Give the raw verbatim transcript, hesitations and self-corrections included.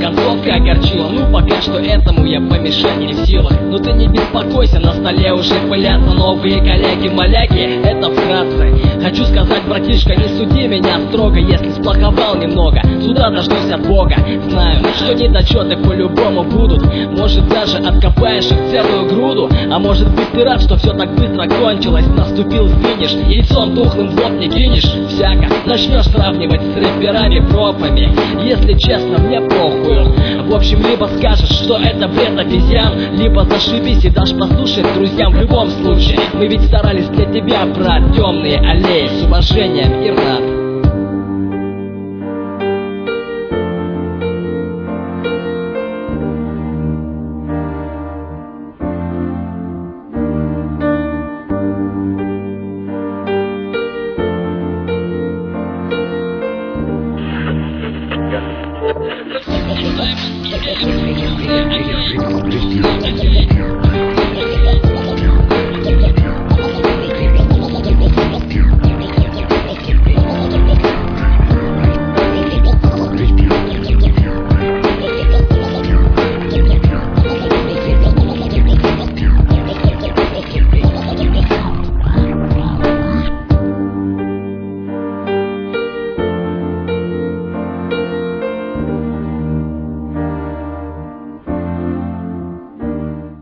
концовка огорчила. Ну пока что этому я помешать не в силах. Но ты не беспокойся, на столе уже пылятся новые коллеги-маляки. Это вкратце. Хочу сказать, братишка, не суди меня строго, если сплоховал немного. Сюда дождусь от Бога. Знаю, что недочеты по-любому будут. Может даже откопаешь их целую груду. А может быть ты рад, что все так быстро кончилось. Наступил финиш, яйцом тухлым в лоб не кинешь. Всяко начнешь сравнивать с рэперами пропами. Если честно, мне похуй. В общем, либо скажешь, что это бред обезьян, либо зашибись и дашь послушать друзьям. В любом случае, мы ведь старались для тебя, брат. Темные аллеи, с уважением, Ирнат.